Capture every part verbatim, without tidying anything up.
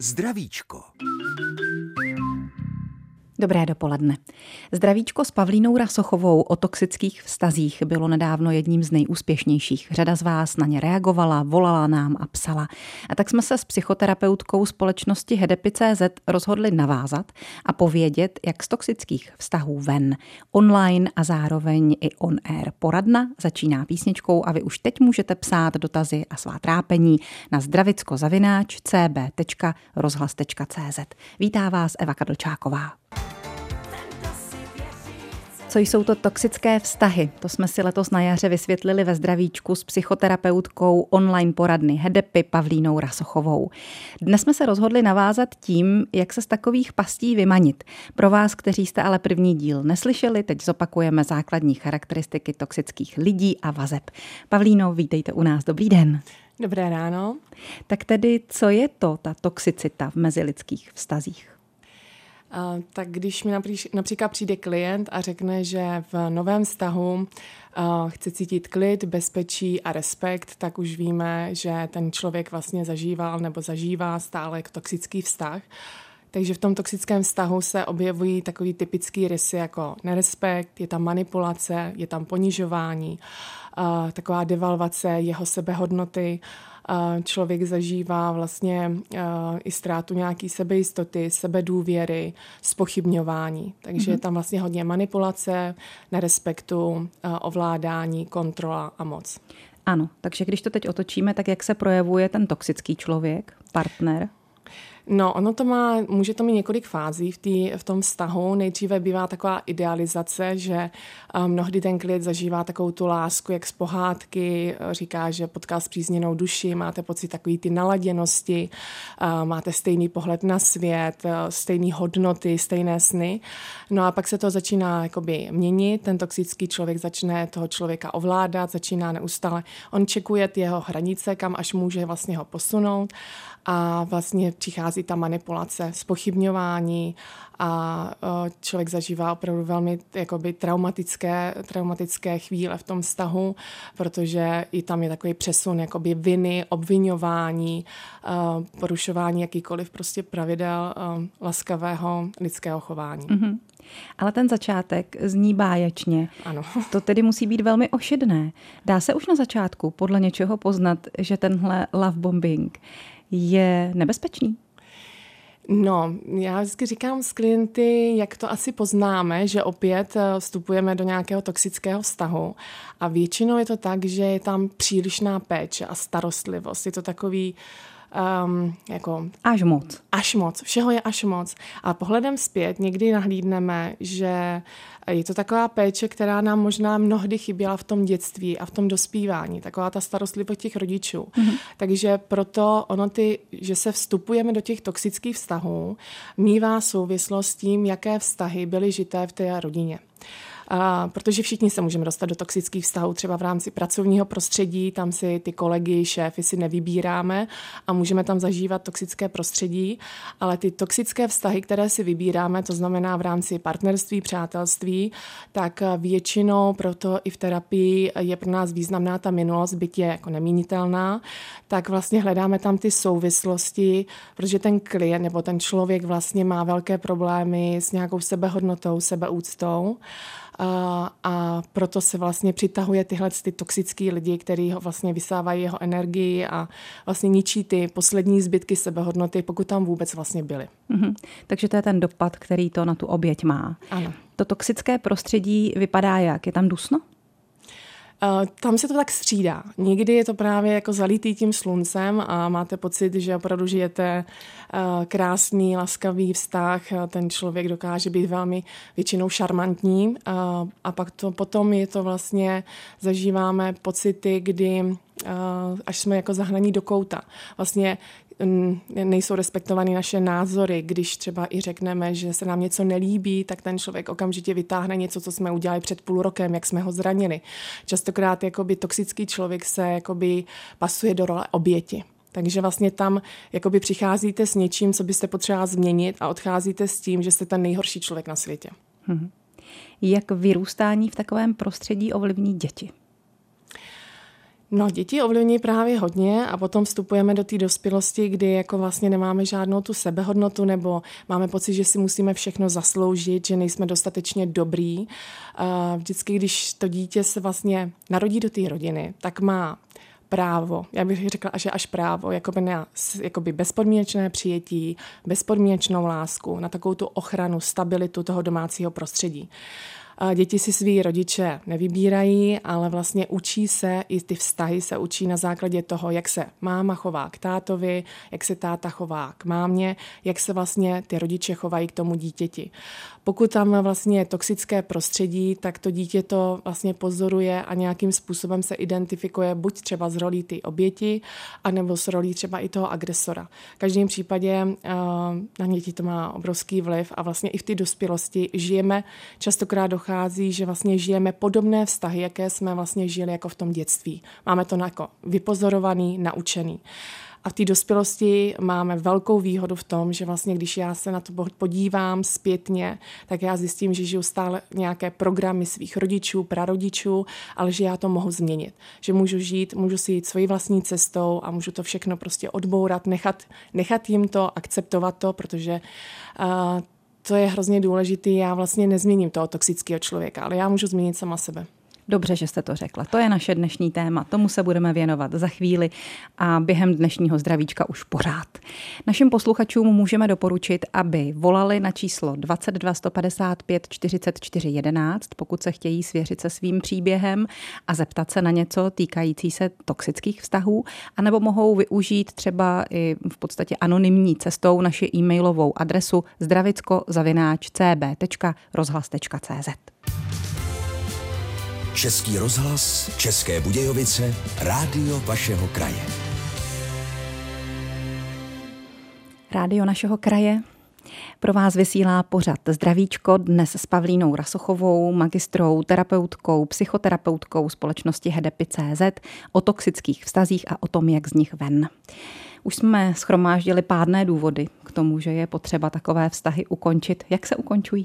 Zdravíčko. Dobré dopoledne. Zdravíčko s Pavlínou Rasochovou o toxických vztazích bylo nedávno jedním z nejúspěšnějších. Řada z vás na ně reagovala, volala nám a psala. A tak jsme se s psychoterapeutkou společnosti Hedepy tečka cé zet rozhodli navázat a povědět, jak z toxických vztahů ven. Online a zároveň i on air. Poradna začíná písničkou a vy už teď můžete psát dotazy a svá trápení na zdravicko zavináč c b tečka rozhlas tečka cé zet. Vítá vás Eva Kadlčáková. Co jsou to toxické vztahy? To jsme si letos na jaře vysvětlili ve Zdravíčku s psychoterapeutkou online poradny Hedepy Pavlínou Rasochovou. Dnes jsme se rozhodli navázat tím, jak se z takových pastí vymanit. Pro vás, kteří jste ale první díl neslyšeli, teď zopakujeme základní charakteristiky toxických lidí a vazeb. Pavlíno, vítejte u nás, dobrý den. Dobré ráno. Tak tedy, co je to ta toxicita v mezilidských vztazích? Uh, tak když mi například přijde klient a řekne, že v novém vztahu uh, chce cítit klid, bezpečí a respekt, tak už víme, že ten člověk vlastně zažíval nebo zažívá stále toxický vztah. Takže v tom toxickém vztahu se objevují takový typický rysy jako nerespekt, je tam manipulace, je tam ponižování, uh, taková devalvace jeho sebehodnoty. Člověk zažívá vlastně uh, i ztrátu nějaký sebejistoty, sebedůvěry, zpochybňování. Takže mm-hmm. je tam vlastně hodně manipulace, nerespektu, uh, ovládání, kontrola a moc. Ano, takže když to teď otočíme, tak jak se projevuje ten toxický člověk, partner? No, ono to má, může to mít několik fází v, tý, v tom vztahu. Nejdříve bývá taková idealizace, že mnohdy ten klient zažívá takovou tu lásku, jak z pohádky, říká, že potká spřízněnou duši, máte pocit takový ty naladěnosti, máte stejný pohled na svět, stejné hodnoty, stejné sny. No a pak se to začíná jakoby měnit, ten toxický člověk začne toho člověka ovládat, začíná neustále, on čekuje ty jeho hranice, kam až může vlastně ho posunout. A vlastně přichází ta manipulace, zpochybňování a člověk zažívá opravdu velmi jakoby traumatické, traumatické chvíle v tom vztahu, protože i tam je takový přesun jakoby viny, obviňování, porušování jakýkoliv prostě pravidel laskavého lidského chování. Mm-hmm. Ale ten začátek zní báječně. Ano. To tedy musí být velmi ošidné. Dá se už na začátku podle něčeho poznat, že tenhle love bombing je nebezpečný? No, já vždycky říkám s klienty, jak to asi poznáme, že opět vstupujeme do nějakého toxického vztahu a většinou je to tak, že je tam přílišná péče a starostlivost. Je to takový Um, jako až moc. Až moc. Všeho je až moc. A pohledem zpět někdy nahlídneme, že je to taková péče, která nám možná mnohdy chyběla v tom dětství a v tom dospívání. Taková ta starostlivost těch rodičů. Mm-hmm. Takže proto ono ty, že se vstupujeme do těch toxických vztahů, mívá souvislost s tím, jaké vztahy byly žité v té rodině. Uh, protože všichni se můžeme dostat do toxických vztahů, třeba v rámci pracovního prostředí, tam si ty kolegy, šéfy si nevybíráme a můžeme tam zažívat toxické prostředí, ale ty toxické vztahy, které si vybíráme, to znamená v rámci partnerství, přátelství, tak většinou proto i v terapii je pro nás významná ta minulost, byť je jako neměnitelná, tak vlastně hledáme tam ty souvislosti, protože ten klient nebo ten člověk vlastně má velké problémy s nějakou sebehodnotou, sebeúctou. A, a proto se vlastně přitahuje tyhle ty toxický lidi, kteří ho vlastně vysávají jeho energii a vlastně ničí ty poslední zbytky sebehodnoty, pokud tam vůbec vlastně byly. Mm-hmm. Takže to je ten dopad, který to na tu oběť má. Ano. To toxické prostředí vypadá jak? Je tam dusno? Uh, tam se to tak střídá. Někdy je to právě jako zalitý tím sluncem a máte pocit, že opravdu žijete uh, krásný, laskavý vztah. Ten člověk dokáže být velmi většinou šarmantní uh, a pak to, potom je to vlastně, zažíváme pocity, kdy uh, až jsme jako zahnaní do kouta. Vlastně nejsou respektovány naše názory. Když třeba i řekneme, že se nám něco nelíbí, tak ten člověk okamžitě vytáhne něco, co jsme udělali před půl rokem, jak jsme ho zranili. Častokrát jakoby toxický člověk se jakoby pasuje do role oběti. Takže vlastně tam jakoby přicházíte s něčím, co byste potřeba změnit a odcházíte s tím, že jste ten nejhorší člověk na světě. Hmm. Jak vyrůstání v takovém prostředí ovlivní děti? No, děti ovlivní právě hodně a potom vstupujeme do té dospělosti, kdy jako vlastně nemáme žádnou tu sebehodnotu nebo máme pocit, že si musíme všechno zasloužit, že nejsme dostatečně dobrý. Vždycky, když to dítě se vlastně narodí do té rodiny, tak má právo, já bych řekla, že až právo, jakoby, na, jakoby bezpodmínečné přijetí, bezpodmínečnou lásku, na takovou tu ochranu, stabilitu toho domácího prostředí. Děti si svý rodiče nevybírají, ale vlastně učí se, i ty vztahy se učí na základě toho, jak se máma chová k tátovi, jak se táta chová k mámě, jak se vlastně ty rodiče chovají k tomu dítěti. Pokud tam vlastně je toxické prostředí, tak to dítě to vlastně pozoruje a nějakým způsobem se identifikuje buď třeba z rolí ty oběti, anebo z rolí třeba i toho agresora. V každém případě na děti to má obrovský vliv a vlastně i v té dospělosti žijeme, častokrát dochází, že vlastně žijeme podobné vztahy, jaké jsme vlastně žili jako v tom dětství. Máme to jako vypozorovaný, naučený. A v té dospělosti máme velkou výhodu v tom, že vlastně, když já se na to podívám zpětně, tak já zjistím, že žiju stále nějaké programy svých rodičů, prarodičů, ale že já to mohu změnit. Že můžu žít, můžu si jít svojí vlastní cestou a můžu to všechno prostě odbourat, nechat, nechat jim to, akceptovat to, protože uh, to je hrozně důležité. Já vlastně nezměním toho toxického člověka, ale já můžu změnit sama sebe. Dobře, že jste to řekla. To je naše dnešní téma. Tomu se budeme věnovat za chvíli a během dnešního zdravíčka už pořád. Našim posluchačům můžeme doporučit, aby volali na číslo dvacet dva sto padesát pět čtyřicet čtyři jedenáct, pokud se chtějí svěřit se svým příběhem a zeptat se na něco týkající se toxických vztahů, anebo mohou využít třeba i v podstatě anonymní cestou naši e-mailovou adresu zdravicko zavináč c b tečka rozhlas tečka c z. Český rozhlas, České Budějovice, rádio vašeho kraje. Rádio našeho kraje pro vás vysílá pořad Zdravíčko dnes s Pavlínou Rasochovou, magistrou, terapeutkou, psychoterapeutkou společnosti Hedepy tečka cé zet o toxických vztazích a o tom, jak z nich ven. Už jsme shromáždili pádné důvody k tomu, že je potřeba takové vztahy ukončit. Jak se ukončují?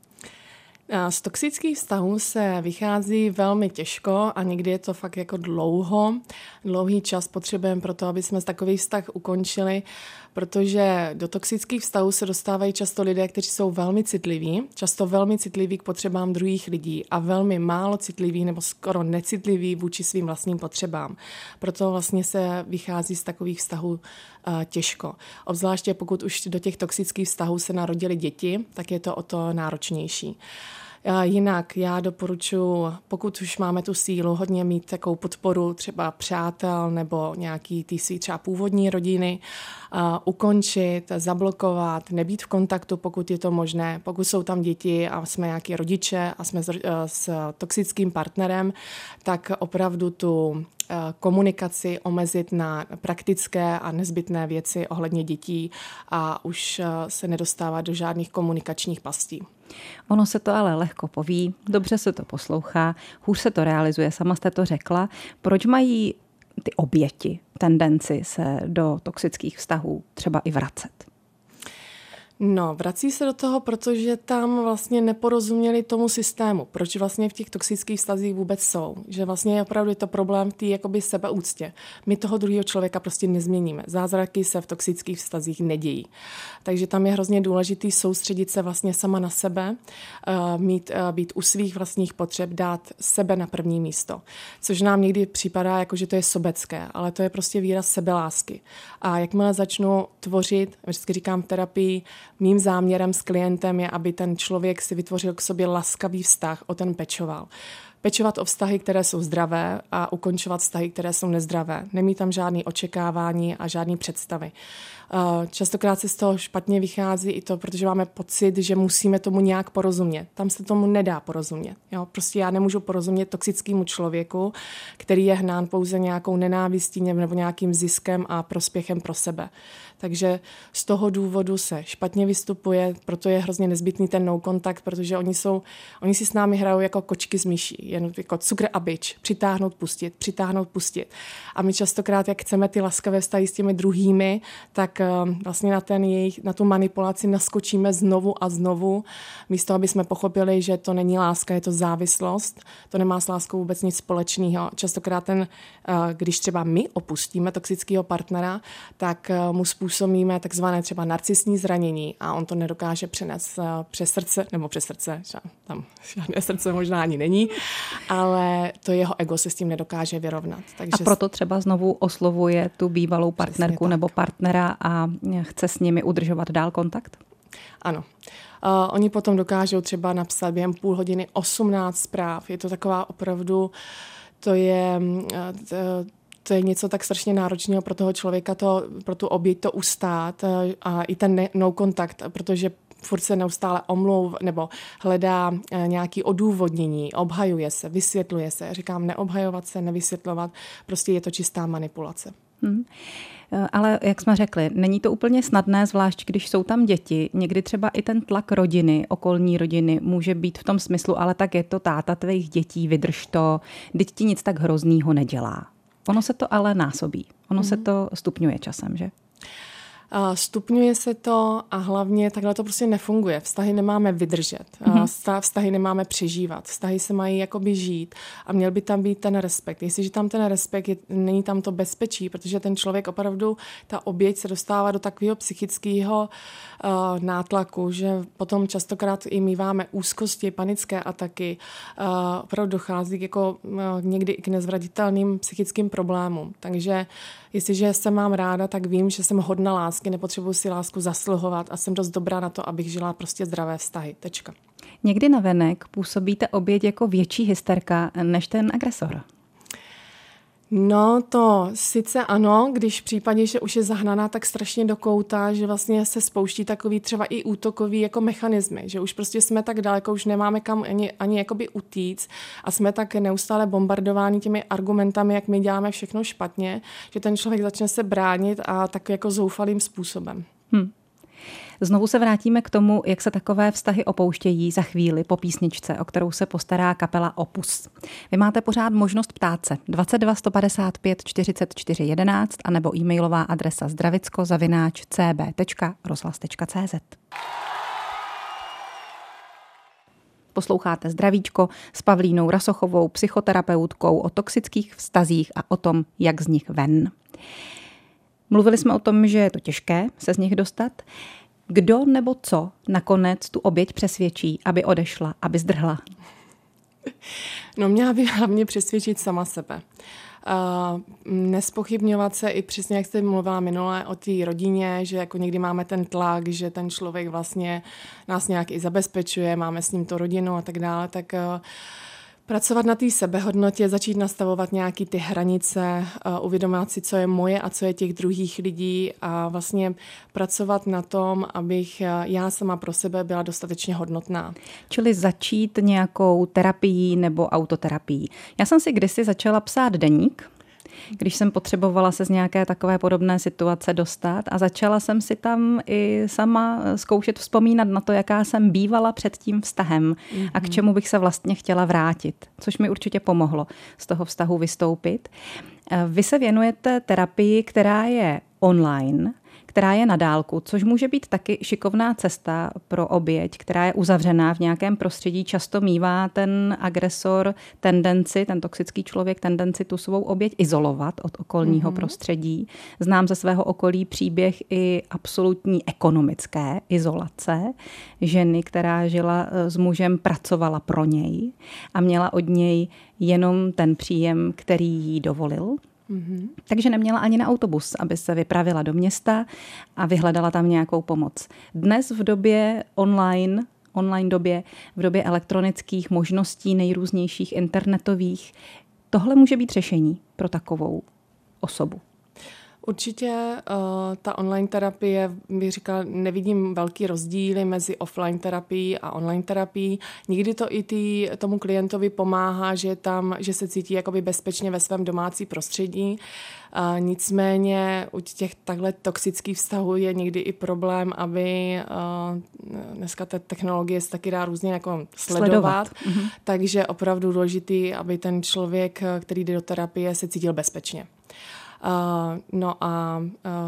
Z toxických vztahů se vychází velmi těžko a někdy je to fakt jako dlouho. Dlouhý čas potřebujeme pro to, aby jsme takový vztah ukončili, protože do toxických vztahů se dostávají často lidé, kteří jsou velmi citliví, často velmi citliví k potřebám druhých lidí a velmi málo citliví nebo skoro necitliví vůči svým vlastním potřebám. Proto vlastně se vychází z takových vztahů uh, těžko. Obzvláště pokud už do těch toxických vztahů se narodily děti, tak je to o to náročnější. Jinak já doporučuji, pokud už máme tu sílu, hodně mít takovou podporu třeba přátel nebo nějaký tý svý třeba původní rodiny, uh, ukončit, zablokovat, nebýt v kontaktu, pokud je to možné. Pokud jsou tam děti a jsme nějaký rodiče a jsme s, uh, s toxickým partnerem, tak opravdu tu komunikaci omezit na praktické a nezbytné věci ohledně dětí a už se nedostávat do žádných komunikačních pastí. Ono se to ale lehko poví, dobře se to poslouchá, hůř se to realizuje, sama jste to řekla. Proč mají ty oběti tendenci se do toxických vztahů třeba i vracet? No, vrací se do toho, protože tam vlastně neporozuměli tomu systému. Proč vlastně v těch toxických vztazích vůbec jsou? Že vlastně je opravdu to problém v té jakoby sebeúctě. My toho druhého člověka prostě nezměníme. Zázraky se v toxických vztazích nedějí. Takže tam je hrozně důležitý soustředit se vlastně sama na sebe, mít, být u svých vlastních potřeb, dát sebe na první místo. Což nám někdy připadá, jako že to je sobecké, ale to je prostě výraz sebelásky. A jakmile začnu tvořit, vždycky říkám v terapii, mým záměrem s klientem je, aby ten člověk si vytvořil k sobě laskavý vztah, o ten pečoval. Pečovat o vztahy, které jsou zdravé a ukončovat vztahy, které jsou nezdravé. Nemít tam žádné očekávání a žádné představy. Častokrát se z toho špatně vychází i to, protože máme pocit, že musíme tomu nějak porozumět. Tam se tomu nedá porozumět. Jo? Prostě já nemůžu porozumět toxickému člověku, který je hnán pouze nějakou nenávistí nebo nějakým ziskem a prospěchem pro sebe. Takže z toho důvodu se špatně vystupuje, proto je hrozně nezbytný ten no kontakt, protože oni jsou, oni si s námi hrajou jako kočky z myší, jen jako cukr a bič, přitáhnout, pustit, přitáhnout, pustit. A my častokrát, jak chceme ty laskavé vztahy s těmi druhými, tak tak vlastně na, ten jejich, na tu manipulaci naskočíme znovu a znovu, místo aby jsme pochopili, že to není láska, je to závislost, to nemá s láskou vůbec nic společného. Častokrát ten, když třeba my opustíme toxického partnera, tak mu způsobíme takzvané třeba narcisní zranění a on to nedokáže přenést přes srdce, nebo přes srdce, tam žádné srdce možná ani není, ale to jeho ego se s tím nedokáže vyrovnat. Takže a proto třeba znovu oslovuje tu bývalou partnerku nebo partnera a chce s nimi udržovat dál kontakt? Ano. Uh, oni potom dokážou třeba napsat během půl hodiny osmnáct zpráv. Je to taková opravdu, to je... Uh, to je něco tak strašně náročného pro toho člověka, to, pro tu oběť to ustát a i ten ne, no kontakt, protože furt se neustále omlouv nebo hledá nějaké odůvodnění, obhajuje se, vysvětluje se. Říkám, neobhajovat se, nevysvětlovat, prostě je to čistá manipulace. Hmm. Ale jak jsme řekli, není to úplně snadné, zvlášť když jsou tam děti. Někdy třeba i ten tlak rodiny, okolní rodiny může být v tom smyslu, ale tak je to táta tvých dětí, vydrž to, vždyť ti nic tak hroznýho nedělá. Ono se to ale násobí. Ono mm. se to stupňuje časem, že? Uh, stupňuje se to a hlavně takhle to prostě nefunguje. Vztahy nemáme vydržet. Mm-hmm. Uh, vztahy nemáme přežívat. Vztahy se mají jakoby žít a měl by tam být ten respekt. Jestliže tam ten respekt, je, není tam to bezpečí, protože ten člověk opravdu, ta oběť se dostává do takového psychického uh, nátlaku, že potom častokrát i míváme úzkosti, panické ataky. Uh, opravdu dochází jako uh, někdy i k nezvratitelným psychickým problémům. Takže jestliže se mám ráda, tak vím, že jsem hodna lásky, nepotřebuji si lásku zasluhovat a jsem dost dobrá na to, abych žila prostě zdravé vztahy. Tečka. Někdy navenek působíte oběť jako větší hysterka než ten agresor. No to sice ano, když v případě, že už je zahnaná tak strašně do kouta, že vlastně se spouští takový třeba i útokový jako mechanismy, že už prostě jsme tak daleko, už nemáme kam ani, ani jakoby utíct a jsme tak neustále bombardováni těmi argumentami, jak my děláme všechno špatně, že ten člověk začne se bránit a tak jako zoufalým způsobem. Hmm. Znovu se vrátíme k tomu, jak se takové vztahy opouštějí za chvíli po písničce, o kterou se postará kapela Opus. Vy máte pořád možnost ptát se dvacet dva sto padesát pět čtyřicet čtyři jedenáct a nebo e-mailová adresa zdravicko zavináč c b tečka rozhlas tečka c z. Posloucháte Zdravíčko s Pavlínou Rasochovou, psychoterapeutkou, o toxických vztazích a o tom, jak z nich ven. Mluvili jsme o tom, že je to těžké se z nich dostat. Kdo nebo co nakonec tu oběť přesvědčí, aby odešla, aby zdrhla? No měla by hlavně přesvědčit sama sebe. Uh, nespochybňovat se i přesně, jak jste mluvila minule o té rodině, že jako někdy máme ten tlak, že ten člověk vlastně nás nějak i zabezpečuje, máme s ním tu rodinu a tak dále, tak uh, pracovat na té sebehodnotě, začít nastavovat nějaké ty hranice, uh, uvědomovat si, co je moje a co je těch druhých lidí a vlastně pracovat na tom, abych uh, já sama pro sebe byla dostatečně hodnotná. Čili začít nějakou terapií nebo autoterapií. Já jsem si kdysi začala psát deník, když jsem potřebovala se z nějaké takové podobné situace dostat a začala jsem si tam i sama zkoušet vzpomínat na to, jaká jsem bývala před tím vztahem mm-hmm. a k čemu bych se vlastně chtěla vrátit, což mi určitě pomohlo z toho vztahu vystoupit. Vy se věnujete terapii, která je online, která je na dálku, což může být taky šikovná cesta pro oběť, která je uzavřená v nějakém prostředí. Často mívá ten agresor tendenci, ten toxický člověk tendenci tu svou oběť izolovat od okolního mm-hmm. prostředí. Znám ze svého okolí příběh i absolutní ekonomické izolace. Ženy, která žila s mužem, pracovala pro něj a měla od něj jenom ten příjem, který jí dovolil. Mm-hmm. Takže neměla ani na autobus, aby se vypravila do města a vyhledala tam nějakou pomoc. Dnes v době online, online době, v době elektronických možností nejrůznějších internetových, tohle může být řešení pro takovou osobu. Určitě uh, ta online terapie, bych říkala, nevidím velký rozdíly mezi offline terapií a online terapií. Někdy to i tý, tomu klientovi pomáhá, že, tam, že se cítí jakoby bezpečně ve svém domácí prostředí. Uh, nicméně u těch takhle toxických vztahů je někdy i problém, aby uh, dneska ta technologie se taky dá různě jako sledovat. sledovat. Mm-hmm. Takže opravdu důležitý, aby ten člověk, který jde do terapie, se cítil bezpečně. Uh, no a uh,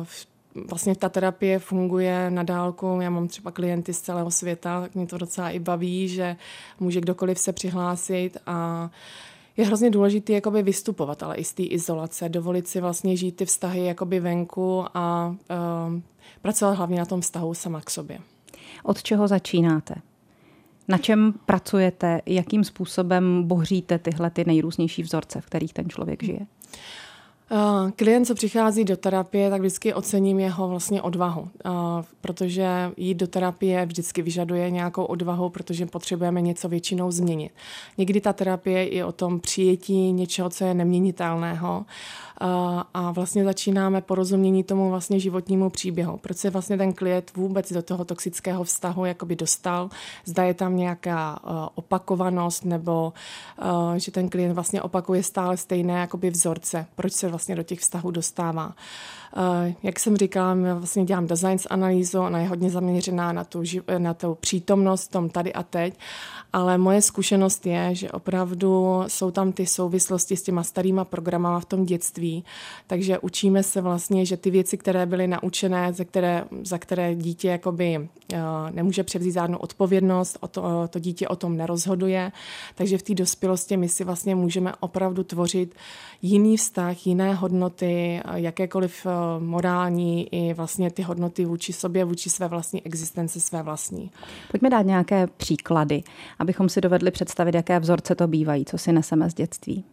vlastně ta terapie funguje na dálku. Já mám třeba klienty z celého světa, tak mě to docela i baví, že může kdokoliv se přihlásit a je hrozně důležité jakoby vystupovat, ale i z té izolace, dovolit si vlastně žít ty vztahy jakoby venku a uh, pracovat hlavně na tom vztahu sama k sobě. Od čeho začínáte? Na čem pracujete? Jakým způsobem bohříte tyhle ty nejrůznější vzorce, v kterých ten člověk žije? Klient, co přichází do terapie, tak vždycky ocením jeho vlastně odvahu, protože jít do terapie vždycky vyžaduje nějakou odvahu, protože potřebujeme něco většinou změnit. Někdy ta terapie je i o tom přijetí něčeho, co je neměnitelného, a vlastně začínáme porozumění tomu vlastně životnímu příběhu. Proč se vlastně ten klient vůbec do toho toxického vztahu jakoby dostal, zda je tam nějaká opakovanost nebo že ten klient vlastně opakuje stále stejné jakoby vzorce, proč se vlastně do těch vztahů dostává. Jak jsem říkala, já vlastně dělám design analýzu, ona je hodně zaměřená na tu, na tu přítomnost tom tady a teď, ale moje zkušenost je, že opravdu jsou tam ty souvislosti s těma starýma programama v tom dětství, takže učíme se vlastně, že ty věci, které byly naučené, za které, za které dítě jakoby nemůže převzít žádnou odpovědnost, o to, to dítě o tom nerozhoduje, takže v té dospělosti my si vlastně můžeme opravdu tvořit jiný vztah, jiné hodnoty, jakékoliv morální i vlastně ty hodnoty vůči sobě, vůči své vlastní existenci, své vlastní. Pojďme dát nějaké příklady, abychom si dovedli představit, jaké vzorce to bývají, co si neseme z dětství.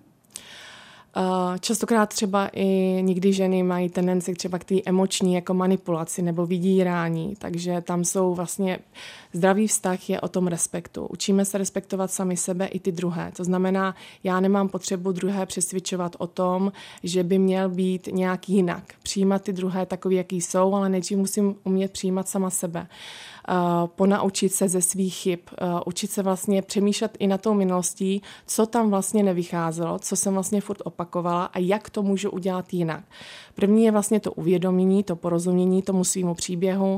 Častokrát třeba i někdy ženy mají tendenci třeba k té emoční jako manipulaci nebo vydírání, takže tam jsou vlastně zdravý vztah je o tom respektu. Učíme se respektovat sami sebe i ty druhé. To znamená, já nemám potřebu druhé přesvědčovat o tom, že by měl být nějak jinak. Přijímat ty druhé takový, jaký jsou, ale nejdřív musím umět přijímat sama sebe. Uh, ponaučit se ze svých chyb, uh, učit se vlastně přemýšlet i na tou minulostí, co tam vlastně nevycházelo, co jsem vlastně furt opakovala a jak to můžu udělat jinak. První je vlastně to uvědomění, to porozumění tomu svýmu příběhu.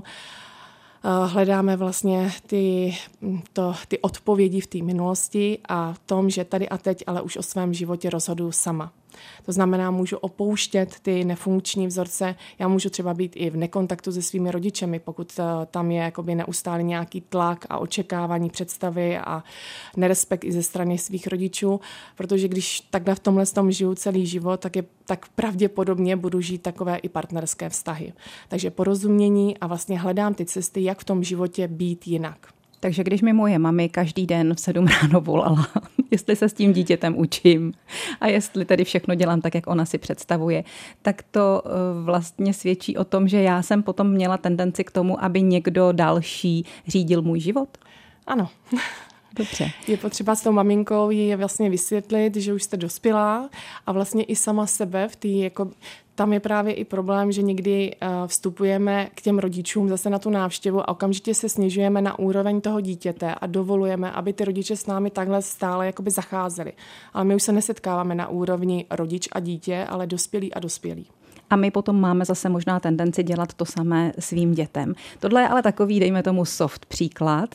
Uh, hledáme vlastně ty, to, ty odpovědi v té minulosti a v tom, že tady a teď ale už o svém životě rozhoduju sama. To znamená, můžu opouštět ty nefunkční vzorce. Já můžu třeba být i v nekontaktu se svými rodičemi, pokud tam je jakoby neustále nějaký tlak a očekávání, představy a nerespekt i ze strany svých rodičů, protože když takhle v tomhle tom žiju celý život, tak, je, tak pravděpodobně budu žít takové i partnerské vztahy. Takže porozumění a vlastně hledám ty cesty, jak v tom životě být jinak. Takže když mi moje mami každý den v sedm ráno volala, jestli se s tím dítětem učím a jestli tedy všechno dělám tak, jak ona si představuje, tak to vlastně svědčí o tom, že já jsem potom měla tendenci k tomu, aby někdo další řídil můj život? Ano. Dobře. Je potřeba s tou maminkou jí vlastně vysvětlit, že už jste dospělá a vlastně i sama sebe v té jako tam je právě i problém, že někdy vstupujeme k těm rodičům zase na tu návštěvu a okamžitě se snižujeme na úroveň toho dítěte a dovolujeme, aby ty rodiče s námi takhle stále jakoby zacházeli. Ale my už se nesetkáváme na úrovni rodič a dítě, ale dospělí a dospělí. A my potom máme zase možná tendenci dělat to samé svým dětem. Tohle je ale takový, dejme tomu, soft příklad.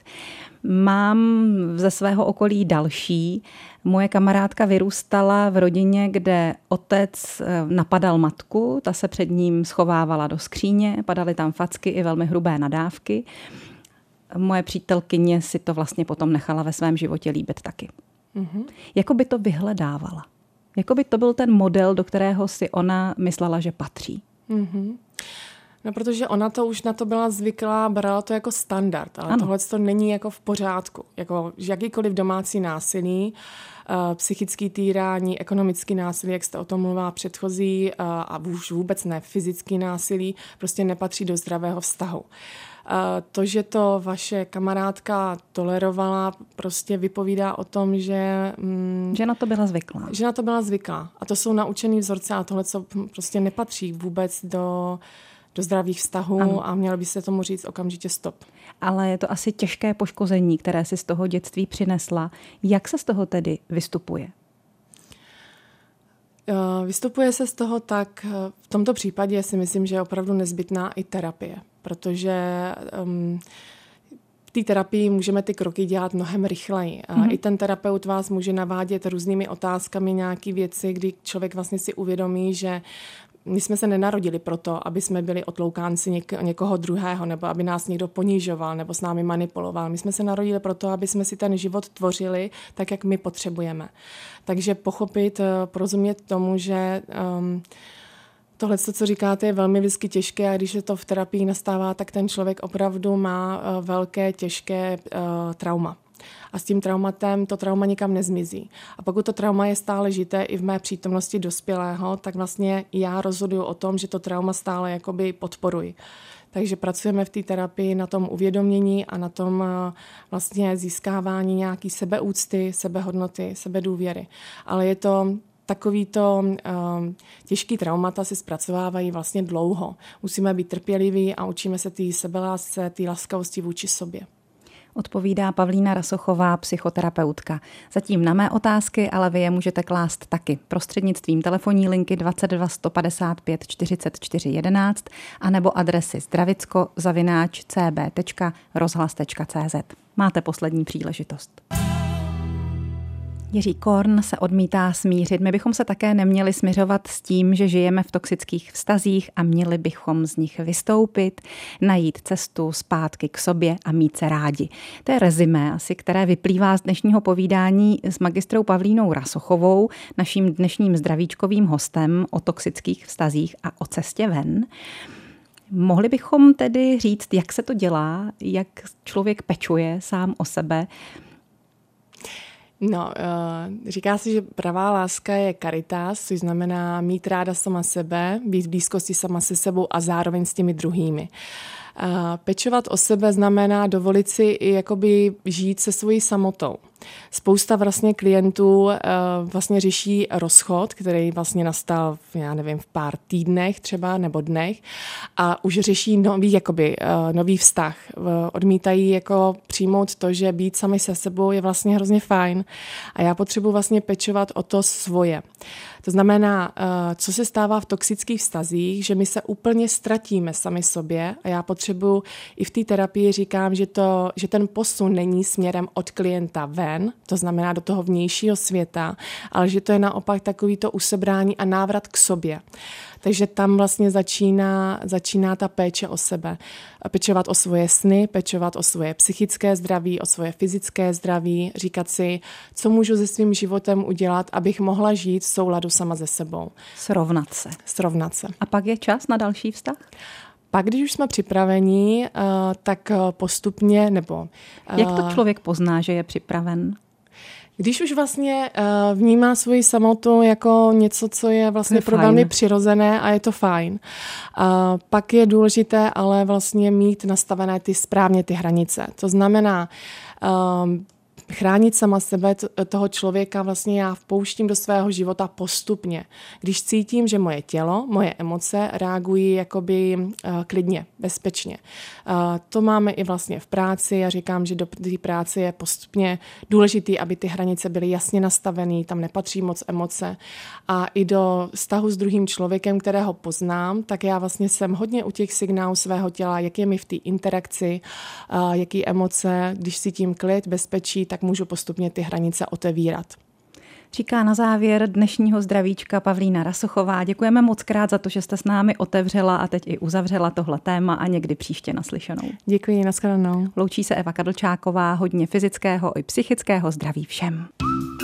Mám ze svého okolí další. Moje kamarádka vyrůstala v rodině, kde otec napadal matku, ta se před ním schovávala do skříně, padaly tam facky i velmi hrubé nadávky. Moje přítelkyně si to vlastně potom nechala ve svém životě líbit taky. Mm-hmm. Jako by to vyhledávala. Jako by to byl ten model, do kterého si ona myslela, že patří. Mm-hmm. No, protože ona to už na to byla zvyklá, brala to jako standard, ale tohle to není jako v pořádku. Jako jakýkoliv domácí násilí, uh, psychický týrání, ekonomický násilí, jak jste o tom mluvila předchozí, uh, a už vůbec ne fyzický násilí, prostě nepatří do zdravého vztahu. Uh, to, že to vaše kamarádka tolerovala, prostě vypovídá o tom, že... Mm, že na to byla zvyklá. Že na to byla zvyklá. A to jsou naučený vzorce a tohle, co prostě nepatří vůbec do... do zdravých vztahů ano. A mělo by se tomu říct okamžitě stop. Ale je to asi těžké poškození, které si z toho dětství přinesla. Jak se z toho tedy vystupuje? Vystupuje se z toho tak, v tomto případě si myslím, že je opravdu nezbytná i terapie, protože um, v té terapii můžeme ty kroky dělat mnohem rychleji. Mm-hmm. I ten terapeut vás může navádět různými otázkami nějaké věci, kdy člověk vlastně si uvědomí, že my jsme se nenarodili proto, aby jsme byli otloukánci něk- někoho druhého, nebo aby nás někdo ponižoval, nebo s námi manipuloval. My jsme se narodili proto, aby jsme si ten život tvořili tak, jak my potřebujeme. Takže pochopit, porozumět tomu, že um, tohle, co říkáte, je velmi vždycky těžké a když se to v terapii nastává, tak ten člověk opravdu má uh, velké, těžké uh, trauma. A s tím traumatem to trauma nikam nezmizí. A pokud to trauma je stále žité i v mé přítomnosti dospělého, tak vlastně já rozhoduju o tom, že to trauma stále jakoby podporuji. Takže pracujeme v té terapii na tom uvědomění a na tom vlastně získávání nějaký sebeúcty, sebehodnoty, sebedůvěry. Ale je to takovýto uh, těžký traumata se zpracovávají vlastně dlouho. Musíme být trpěliví a učíme se té sebelásce, té laskavosti vůči sobě. Odpovídá Pavlína Rasochová, psychoterapeutka. Zatím na mé otázky, ale vy je můžete klást taky prostřednictvím telefonní linky dvacet dva sto padesát pět čtyřicet čtyři jedenáct anebo adresy zdravicko zavináč c b tečka rozhlas tečka c z. Máte poslední příležitost. Jiří Korn se odmítá smířit. My bychom se také neměli smiřovat s tím, že žijeme v toxických vztazích a měli bychom z nich vystoupit, najít cestu zpátky k sobě a mít se rádi. To je rezimé asi, které vyplývá z dnešního povídání s magistrou Pavlínou Rasochovou, naším dnešním zdravíčkovým hostem o toxických vztazích a o cestě ven. Mohli bychom tedy říct, jak se to dělá, jak člověk pečuje sám o sebe. No, říká se, že pravá láska je caritas, což znamená mít ráda sama sebe, být v blízkosti sama se sebou a zároveň s těmi druhými. Pečovat o sebe znamená dovolit si i jakoby žít se svojí samotou. Spousta vlastně klientů vlastně řeší rozchod, který vlastně nastal, já nevím, v pár týdnech třeba nebo dnech a už řeší nový, jakoby, nový vztah. Odmítají jako přijmout to, že být sami se sebou je vlastně hrozně fajn a já potřebuji vlastně pečovat o to svoje. To znamená, co se stává v toxických vztazích, že my se úplně ztratíme sami sobě a já potřebuji i v té terapii říkám, že, to, že ten posun není směrem od klienta ven, to znamená do toho vnějšího světa, ale že to je naopak takovýto usebrání a návrat k sobě. Takže tam vlastně začíná, začíná ta péče o sebe. Pečovat o svoje sny, pečovat o svoje psychické zdraví, o svoje fyzické zdraví, říkat si, co můžu se svým životem udělat, abych mohla žít v souladu sama se sebou. Srovnat se. Srovnat se. A pak je čas na další vztah? Pak, když už jsme připraveni, tak postupně, nebo... Jak to člověk pozná, že je připraven? Když už vlastně uh, vnímá svoji samotu jako něco, co je vlastně je pro fajn. Velmi přirozené a je to fajn. Uh, pak je důležité ale vlastně mít nastavené ty správně ty hranice. To znamená uh, chránit sama sebe, toho člověka vlastně já vpouštím do svého života postupně. Když cítím, že moje tělo, moje emoce reagují jakoby uh, klidně, bezpečně. Uh, to máme i vlastně v práci. Já říkám, že do té práce je postupně důležitý, aby ty hranice byly jasně nastavené, tam nepatří moc emoce. A i do vztahu s druhým člověkem, kterého poznám, tak já vlastně jsem hodně u těch signálů svého těla, jak je mi v té interakci, uh, jaký emoce, když cítím klid, bezpečí, tak můžu postupně ty hranice otevírat. Říká na závěr dnešního zdravíčka Pavlína Rasochová. Děkujeme moc krát za to, že jste s námi otevřela a teď i uzavřela tohle téma a někdy příště naslyšenou. Děkuji, nashledanou. Loučí se Eva Kadlčáková, hodně fyzického i psychického zdraví všem.